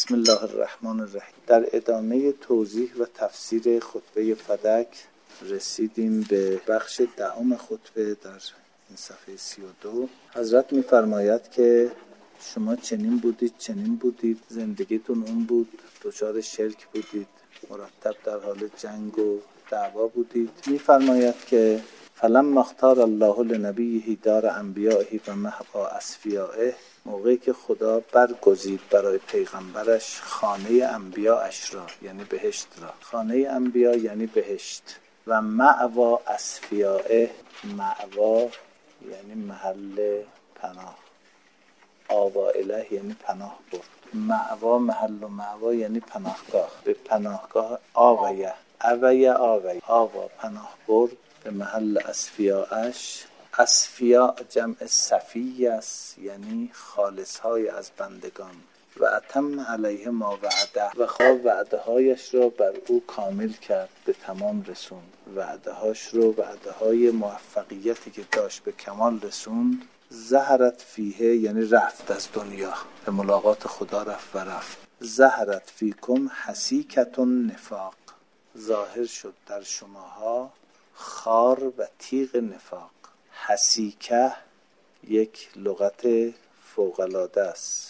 بسم الله الرحمن الرحیم. در ادامه توضیح و تفسیر خطبه فدک رسیدیم به بخش دهم خطبه در این صفحه 32. حضرت می‌فرماید که شما چنین بودید، زندگیتون اون بود، دچار شرک بودید، مرتب در حال جنگ و دعوا بودید. می‌فرماید که فلما اختار الله لنبیه دار انبیائه و محو اصفیائه، موقعی که خدا برگزید برای پیغمبرش خانه انبیاءش را، یعنی بهشت را. خانه انبیا یعنی بهشت. و مأوا اصفیائه، مأوا یعنی محل پناه، آوا اله یعنی پناه برد. مأوا محل و مأوا یعنی پناهگاه. به پناهگاه آویه آوا پناه برد به محل اصفیاءش. اصفیاء جمع صفی است، یعنی خالص های از بندگان. و اتم علیه ما وعده، و خواه وعده هایش را بر او کامل کرد، به تمام رسوند. وعده های موفقیتی که داشت به کمال رسوند. ظهرت فیه یعنی رفت از دنیا، به ملاقات خدا رفت. ظهرت فیکم حسیکة النفاق، ظاهر شد در شماها خار و تیغ نفاق. حسیکه یک لغت فوق‌العاده است.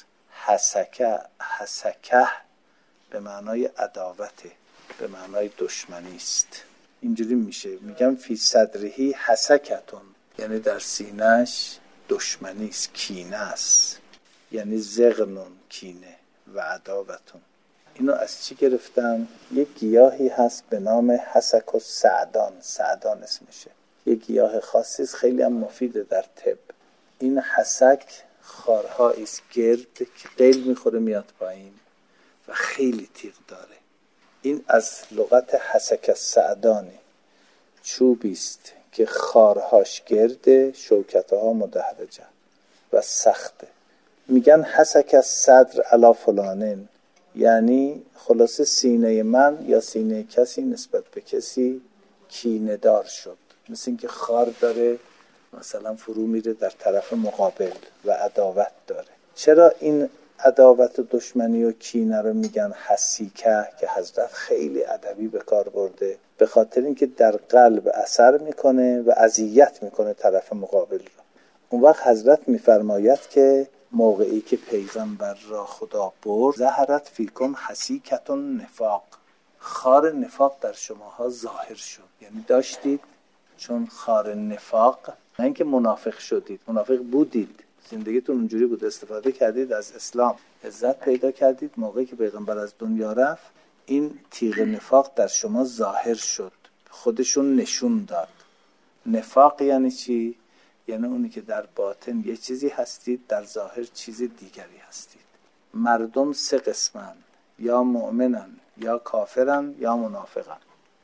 حسکه به معنای عداوته، به معنای دشمنی است. اینجوری میشه، میگم فی صدرهی حسکتون، یعنی در سینه‌اش دشمنی است، کینه است، یعنی زغنون کینه و عداوتون. اینو از چی گرفتم؟ یک گیاهی هست به نام حسک السعدان، سعدان اسمشه. یک گیاه خاصی است، خیلی هم مفیده در طب. این حسک خارهایی است گرد که قیل میخوره میاد پایین و خیلی تیغ داره. این از لغت حسک السعدانی. چوبی است که خارهاش گرده، شوکتها مدحرجه و سخته. میگن حسک الصدر علی فلانین، یعنی خلاصه سینه من یا سینه کسی نسبت به کسی کینه دار شد، مثل اینکه خار داره مثلا فرو میره در طرف مقابل و عداوت داره. چرا این عداوت و دشمنی و کینه رو میگن حسیکه که حضرت خیلی ادبی به کار برده؟ به خاطر اینکه در قلب اثر میکنه و اذیت میکنه طرف مقابل رو. اون وقت حضرت میفرماید که موقعی که پیغمبر را خدا برد، ظهرت فیکم حسیکة النفاق، خار نفاق در شماها ظاهر شد. یعنی داشتید، چون خار نفاق، نه اینکه منافق شدید، منافق بودید، زندگیتون اونجوری بود، استفاده کردید از اسلام، عزت پیدا کردید. موقعی که پیغمبر از دنیا رفت، این تیغ نفاق در شما ظاهر شد، خودشون نشون داد. نفاق یعنی چی؟ یعنی اونی که در باطن یه چیزی هستید، در ظاهر چیز دیگری هستید. مردم سه قسمن، یا مؤمنن، یا کافرن، یا منافقن.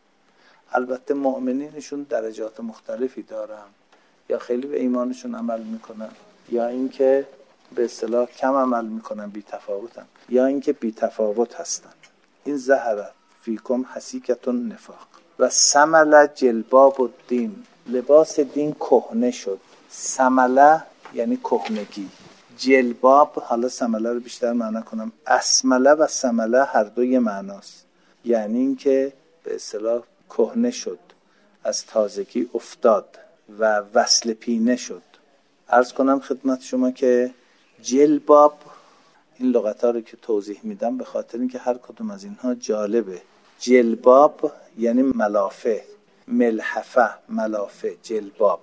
البته مؤمنینشون درجات مختلفی دارن، یا خیلی به ایمانشون عمل میکنن، یا اینکه به اصطلاح کم عمل میکنن، بی تفاوتن، یا اینکه بی تفاوت هستن. این ظهر فیکم حسیکة النفاق. و سمل جلباب الدین، لباس دین کهنه شد. سمله یعنی کهنگی. جلباب، حالا سمله رو بیشتر معنی کنم، اسمله و سمله هر دو یه معناست. یعنی اینکه به اصطلاح کهنه شد، از تازگی افتاد و وصل پینه شد. عرض کنم خدمت شما که جلباب، این لغت‌ها رو که توضیح میدم به خاطر اینکه هر کدوم از اینها جالبه. جلباب یعنی ملافه، ملحفه، ملافه، جلباب.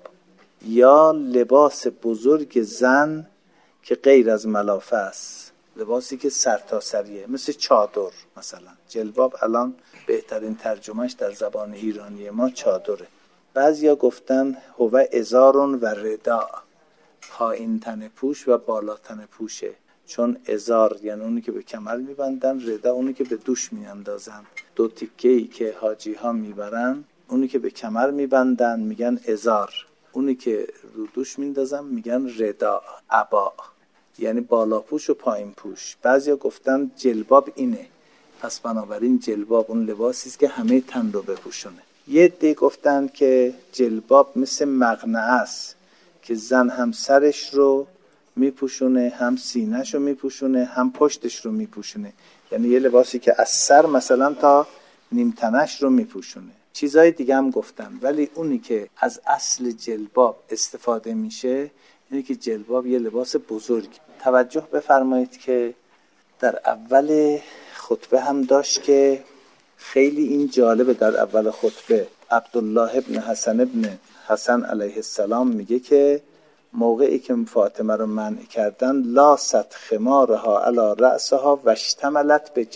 یا لباس بزرگ زن که غیر از ملافه است، لباسی که سرتاسریه، مثل چادر مثلا. جلباب الان بهترین ترجمهش در زبان ایرانی ما چادره. بعضیا گفتن هو ازارون و ردا، پایین تن پوش و بالا تن پوشه. چون ازار یعنی اونی که به کمر میبندن، ردا اونی که به دوش میاندازن. دو تیکه‌ای که حاجی ها میبرن، اونی که به کمر میبندن میگن ازار، اونی که رو دوش میندازن میگن ردا، عبا، یعنی بالا پوش و پایین پوش. بعضیا گفتن جلباب اینه، پس بنابراین جلباب اون لباسی است که همه تن رو بپوشونه. یه عده گفتن که جلباب مثل مقنعه است که زن هم سرش رو میپوشونه، هم سینه‌شو میپوشونه، هم پشتش رو میپوشونه. یعنی یه لباسی که از سر مثلا تا نیم تنش رو میپوشونه. چیزای دیگه هم گفتم، ولی اونی که از اصل جلباب استفاده میشه اینه که جلباب یه لباس بزرگ. توجه بفرمایید که در اول خطبه هم داشت که خیلی این جالبه. در اول خطبه عبدالله ابن حسن علیه السلام میگه که موقعی که فاطمه رو منع کردن لاست خمارها علی رأسها واشتملت به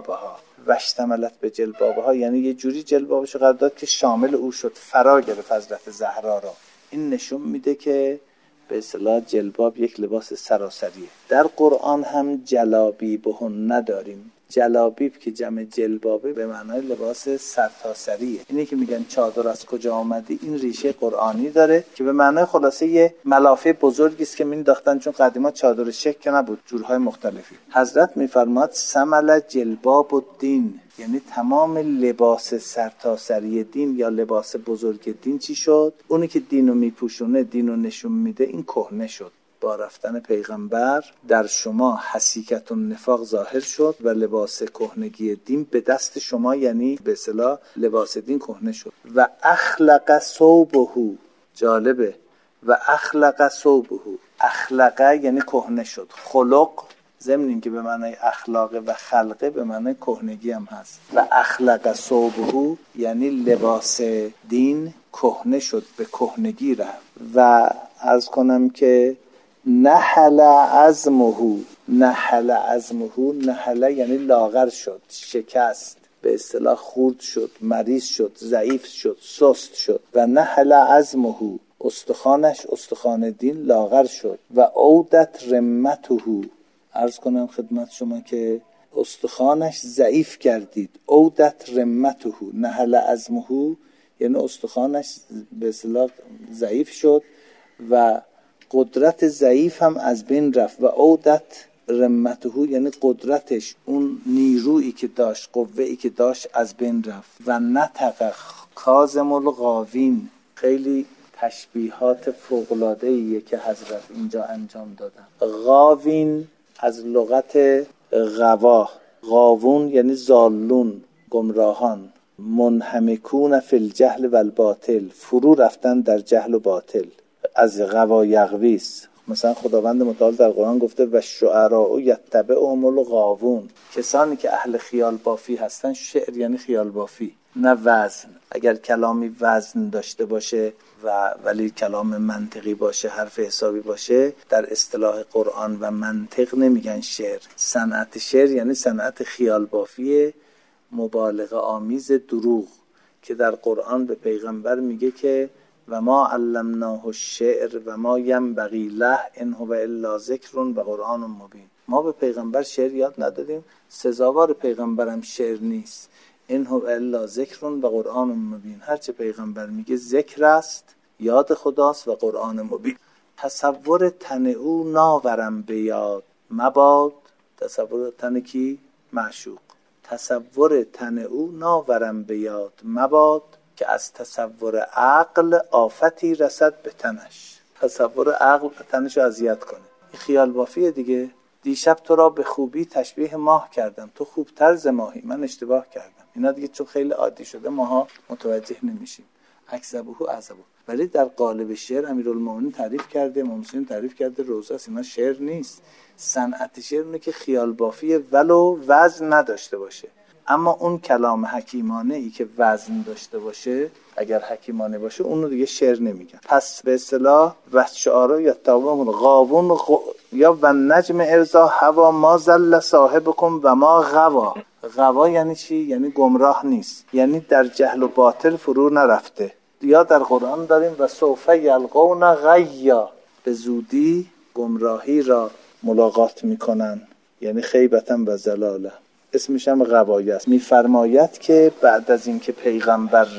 جلبابها یعنی یه جوری جلبابش قرار داد که شامل او شد، فرا گرفت حضرت زهرا رو. این نشون میده که به اصطلاح جلباب یک لباس سراسریه. در قرآن هم جلابیبهن نداریم. جلابیب که جمع جلبابه به معنای لباس سرتاسریه. اینی که میگن چادر از کجا آمدی، این ریشه قرآنی داره که به معنای خلاصه یه ملافه بزرگی است که مینداختن، چون قدیما چادر شک که نبود، جورهای مختلفی. حضرت میفرماد سمل جلباب الدین، یعنی تمام لباس سرتاسری دین یا لباس بزرگ دین چی شد؟ اونی که دینو میپوشونه، دینو نشون میده، این کهنه شد. با رفتن پیغمبر در شما حسیکت النفاق ظاهر شد و لباس کهنگی دین به دست شما، یعنی به اصطلاح لباس دین کهنه شد. و اخلق ثوبه، جالبه، و اخلق ثوبه، اخلقه یعنی کهنه شد. خلق ضمن این که به معنای اخلاقه و خلقه به معنای کهنگی هم هست. و اخلق ثوبه یعنی لباس دین کهنه شد، به کهنگی رفت. و عرض کنم که نحل عظمه یعنی لاغر شد، شکست، به اصطلاح خورد شد، مریض شد، ضعیف شد، سست شد. و نحل عظمه، استخوان دین لاغر شد. و عودت رمته، عرض کنم خدمت شما که استخوانش ضعیف گردید. عودت رمته، نحل عظمه یعنی استخوانش به اصطلاح ضعیف شد و قدرت ضعیف هم از بین رفت. و عودت رمته یعنی قدرتش، اون نیرویی که داشت، قوه‌ای که داشت از بین رفت. و نطق کاظم الغاوین، خیلی تشبیهات فوق‌العاده‌ایه که حضرت اینجا انجام دادن. غاوین از لغت غوا، غاوون یعنی زالون، گمراهان. منهمکون فی الجهل و الباطل، فرو رفتن در جهل و باطل. از غوا یغویس، مثلا خداوند متعال در قرآن گفته و الشعراء یتبعهم الغاوون، کسانی که اهل خیال بافی هستن. شعر یعنی خیال بافی، نه وزن. اگر کلامی وزن داشته باشه و ولی کلام منطقی باشه، حرف حسابی باشه، در اصطلاح قرآن و منطق نمیگن شعر. صنعت شعر یعنی صنعت خیال بافی مبالغه آمیز دروغ، که در قرآن به پیغمبر میگه که و ما علمناه الشعر و ما ینبغی له ان هو الا ذکر و قرآن مبین. ما به پیغمبر شعر یاد ندادیم، سزاوار پیغمبرم شعر نیست. ان هو الا ذکر و قرآن مبین، هرچه پیغمبر میگه ذکر است، یاد خداست و قرآن مبین. تصور تن او ناورم به یاد مباد، تصور تن کی؟ معشوق. تصور تن او ناورم به یاد مباد، که از تصور عقل آفتی رسد به تنش. تصور عقل تنشو اذیت کنه. این خیال بافیه دیگه. دیشب تو را به خوبی تشبیه ماه کردم، تو خوبتر ز ماهی، من اشتباه کردم. اینا دیگه چون خیلی عادی شده ماها متوجه نمیشیم. اکذبه عذبه. ولی در قالب شعر امیرالمومنین تعریف کرده، امام حسین تعریف کرده، روزه است. اینا شعر نیست. صنعت شعر اینه که خیال بافیه ولو وزن نداشته باشه. اما اون کلام حکیمانه ای که وزن داشته باشه، اگر حکیمانه باشه، اونو دیگه شعر نمیگن. پس به اصطلاح و شعارا یا تمام غاوون یا و نجم ارزا هوا ما زل صاحبکم و ما غوا. غوا یعنی چی؟ یعنی گمراه نیست، یعنی در جهل و باطل فرو نرفته. یا در قرآن داریم و سوف یلقون غیا، به زودی گمراهی را ملاقات میکنن، یعنی خیبتن و زلاله. اسمش هم غوایه است. میفرماید که بعد از اینکه پیغمبر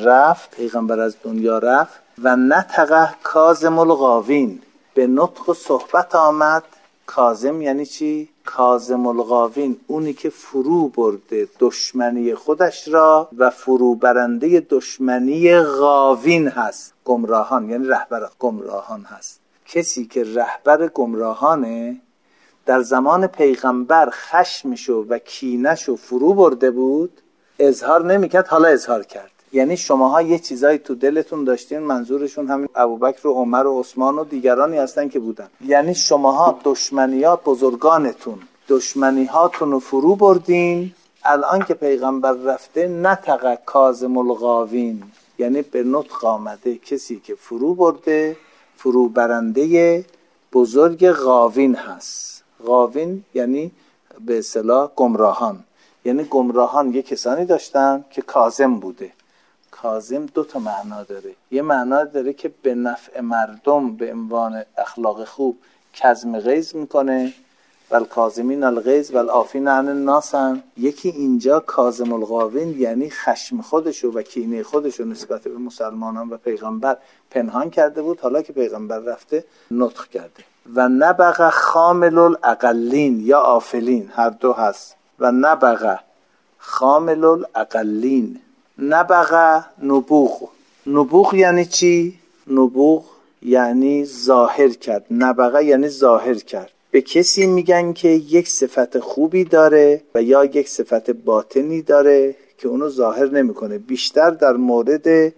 از دنیا رفت و نطق کاظم الغاوین، به نطق و صحبت آمد. کاظم یعنی چی؟ کاظم الغاوین، اونی که فرو برده دشمنی خودش را و فرو برنده دشمنی غاوین هست. گمراهان یعنی رهبر گمراهان هست، کسی که رهبر گمراهانه در زمان پیغمبر خشمشو و کینه‌شو فرو برده بود، اظهار نمیکرد، حالا اظهار کرد. یعنی شماها یه چیزایی تو دلتون داشتین، منظورشون همین ابوبکر و عمر و عثمان و دیگرانی هستن که بودن. یعنی شماها دشمنیات بزرگانتون، دشمنی‌هاتون رو فرو بردین. الان که پیغمبر رفته نطق کاظم الغاوین، یعنی به نطق آمده کسی که فرو برده، فرو برنده بزرگ غاوین هست. غاوین یعنی به اصطلاح گمراهان. یعنی گمراهان یه کسانی داشتن که کاظم بوده. کاظم دو تا معنا داره. یه معنا داره که به نفع مردم به عنوان اخلاق خوب کظم غیظ میکنه، والکاظمین الغیظ والعافین عن الناس. یکی اینجا کاظم الغاوین یعنی خشم خودشو و کینه خودشو نسبت به مسلمانان و پیغمبر پنهان کرده بود، حالا که پیغمبر رفته نطق کرده. و نبغ خامل الاقلین یا آفلین، هر دو هست. و نبغ خامل الاقلین، نبغ نبوغ. نبوغ یعنی چی؟ نبوغ یعنی ظاهر کرد. نبغ یعنی ظاهر کرد. به کسی میگن که یک صفت خوبی داره و یا یک صفت باطنی داره که اونو ظاهر نمیکنه. بیشتر در مورد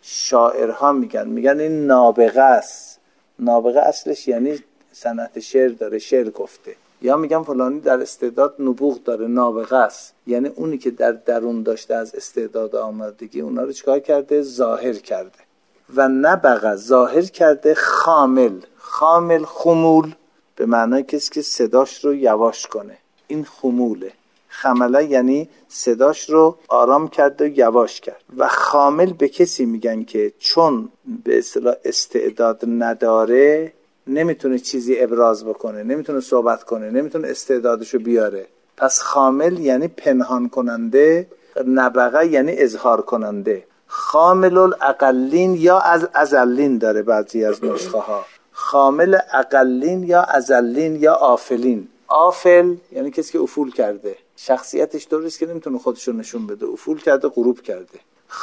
شاعرها میگن این نابغه است. نابغه اصلش یعنی صنعت شعر داره، شعر گفته. یا میگن فلانی در استعداد نبوغ داره، نابغه است. یعنی اونی که در درون داشته از استعداد آمدگی، اونا رو چیکار کرده؟ ظاهر کرده. و نبغه ظاهر کرده. خامل، خامل خمول به معنای کسی که صداش رو یواش کنه، این خموله. خمله یعنی صداش رو آرام کرده و یواش کرد. و خامل به کسی میگن که چون به اصطلاح استعداد نداره، نمیتونه چیزی ابراز بکنه، نمیتونه صحبت کنه، نمیتونه استعدادشو بیاره. پس خامل یعنی پنهان کننده، نبغه یعنی اظهار کننده. خامل الاقلین یا از ازلین داره بعضی از نسخه ها. خامل اقلین یا ازلین یا آفلین. آفل یعنی کسی که افول کرده، شخصیتش طوریست که نمیتونه خودشو نشون بده، افول کرده، غروب کرده.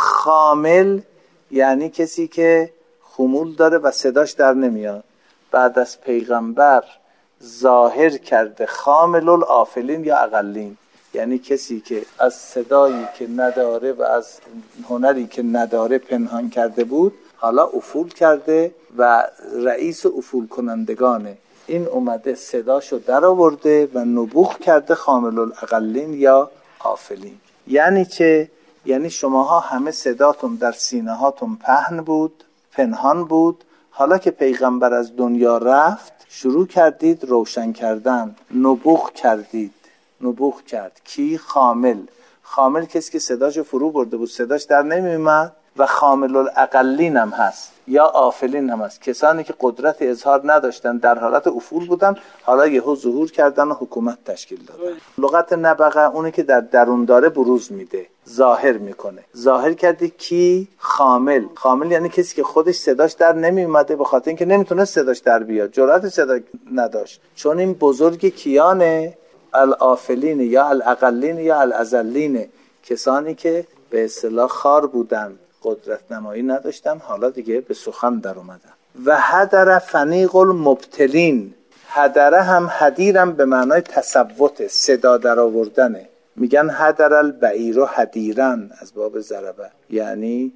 خامل یعنی کسی که خمول داره و صداش در نمیاد. بعد از پیغمبر ظاهر کرده خامل الافلین یا اقلین، یعنی کسی که از صدایی که نداره و از هنری که نداره پنهان کرده بود، حالا افول کرده و رئیس افول کنندگانه. این اومده صداشو در آورده و نبوغ کرده خامل الاقلین یا آفلین. یعنی چه؟ یعنی شماها همه صداتون در سینه هاتون پهن بود، پنهان بود. حالا که پیغمبر از دنیا رفت، شروع کردید روشن کردن، نبوغ کردید. نبوغ کرد کی؟ خامل. خامل کسی که صداشو فرو برده بود، صداش در نمیومد. و خامل الاقلین هم هست یا آفلین هم هست، کسانی که قدرت اظهار نداشتن، در حالت افول بودن، حالا یهو ظهور کردن و حکومت تشکیل دادن. لغت نبغه اونی که در درون داره بروز میده، ظاهر میکنه. ظاهر کرده کی؟ خامل. خامل یعنی کسی که خودش صداش در نمیومده، به خاطر اینکه نمیتونه صداش در بیاد، جرأت صدا نداشت. چون این بزرگ کیانه؟ الافلین یا الاقلین یا الازلین، کسانی که به اصطلاح خار بودن، قدرت نمایی نداشتن، حالا دیگه به سخن در اومدن. و هدر فنیق المبتلین. هدره هم حدیرم به معنای تصوت، صدا در آوردنه. میگن هدر البعیر و حدیرن از باب ضربه، یعنی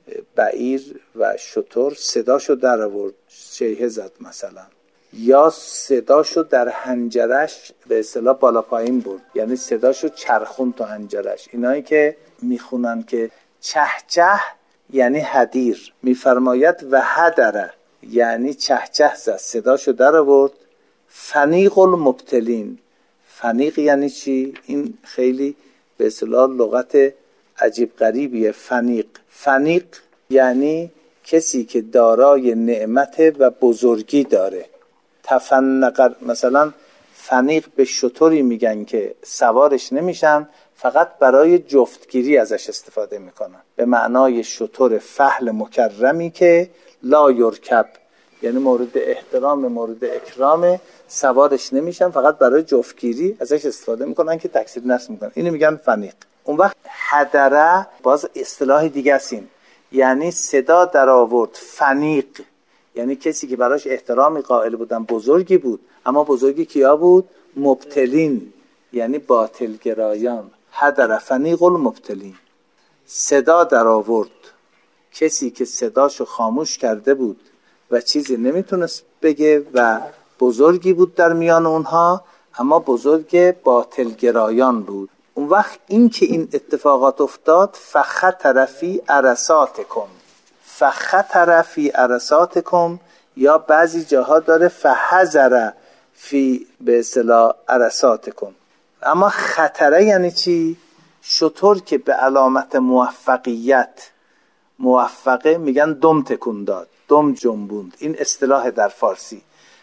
بعیر و شتر صداشو در آورد، شیهه زد مثلا، یا صداشو در حنجرش به اصطلاح بالا پایین برد، یعنی صداشو چرخون تو حنجرش. اینایی که میخونن که چه چه یعنی حدیر، میفرماید و هدره یعنی چه چه زد، صداشو در آورد. فنیق المبتلین. فنیق یعنی چی؟ این خیلی به اصطلاح لغت عجیب غریبیه. فنیق، فنیق یعنی کسی که دارای نعمت و بزرگی داره. تفنق، مثلا فنیق به شتری میگن که سوارش نمیشن، فقط برای جفتگیری ازش استفاده میکنن، به معنای شتر فحل مکرمی که لا یرکب، یعنی مورد احترام، مورد اکرام، سوارش نمیشن، فقط برای جفتگیری ازش استفاده میکنن که تکثیر نسل میکنن. اینو میگن فنیق. اون وقت هدره باز اصطلاح دیگه است، یعنی صدا در آورد. فنیق یعنی کسی که براش احترامی قائل بودن بزرگی بود، اما بزرگی کیا بود؟ مبتلین، یعنی باطلگرایان. حدر فنیق المبتلین، صدا در آورد کسی که صداشو خاموش کرده بود و چیزی نمیتونست بگه و بزرگی بود در میان اونها، اما بزرگ باطلگرایان بود. اون وقت این که این اتفاقات افتاد، فخطر فی عرصاتکم، فخطر فی عرصاتکم، یا بعضی جاها داره فحذر فی به اصطلاح عرصاتکم. اما خطره یعنی چی؟ شطور که به علامت موفقیت موفقه میگن دم تکون داد، دم جنبوند، این اصطلاح در فارسی.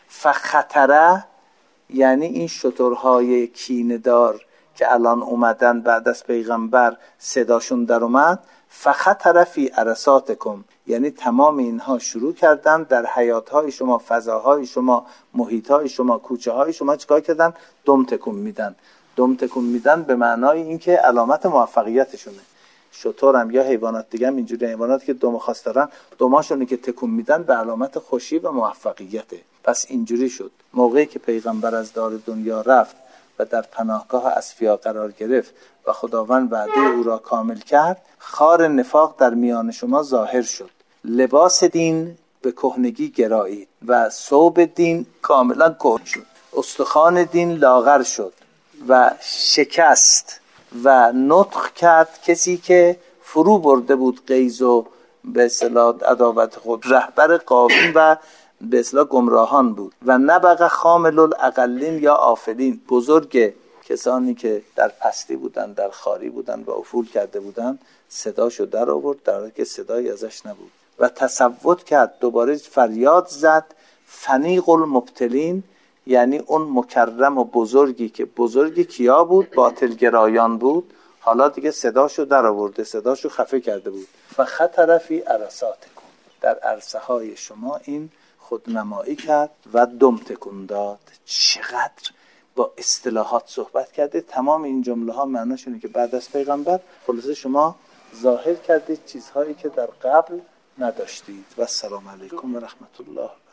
فخطره یعنی این شترهای کینه‌دار که الان اومدن بعد از پیغمبر صداشون در اومد، فخطر فی عرصاتکم، یعنی تمام اینها شروع کردن در حیاتهای شما، فضاهای شما، محیطهای شما، کوچه های شما چیکار کردن؟ دم تکون میدن. دم تکون میدن به معنای اینکه علامت موفقیتشونه. شتر هم یا حیوانات دیگه هم اینجوری، حیوانات که دم خاص دارن دماشونی که تکون میدن به علامت خوشی و موفقیته. پس اینجوری شد موقعی که پیغمبر از دار دنیا رفت و در پناهگاه اصفیا قرار گرفت و خداوند وعده او را کامل کرد، خار نفاق در میان شما ظاهر شد، لباس دین به کهنگی گرایید و ثوب دین کاملا کهن شد، استخوان دین لاغر شد و شکست و نطق کرد کسی که فرو برده بود غیظ و به اصطلاح عداوت خود، رهبر قاوم و به اصطلاح گمراهان بود. و نبغ خامل الاقلین یا آفلین، بزرگ کسانی که در پستی بودن، در خاری بودن و افول کرده بودن، صداشو در آورد در حالی که صدایی ازش نبود و تصوت کرد، دوباره فریاد زد. فنیق المبتلین یعنی اون مکرم و بزرگی که بزرگی کیا بود؟ باطلگرایان بود، حالا دیگه صداشو در آورده، صداشو خفه کرده بود. فخطر فی عرصاتکم، در عرصه های شما این خودنمایی کرد و دم تکون داد. چقدر با اصطلاحات صحبت کرده. تمام این جمله ها معناش اینه که بعد از پیغمبر خلاصه شما ظاهر کردید چیزهایی که در قبل نداشتید. و السلام علیکم و رحمت الله.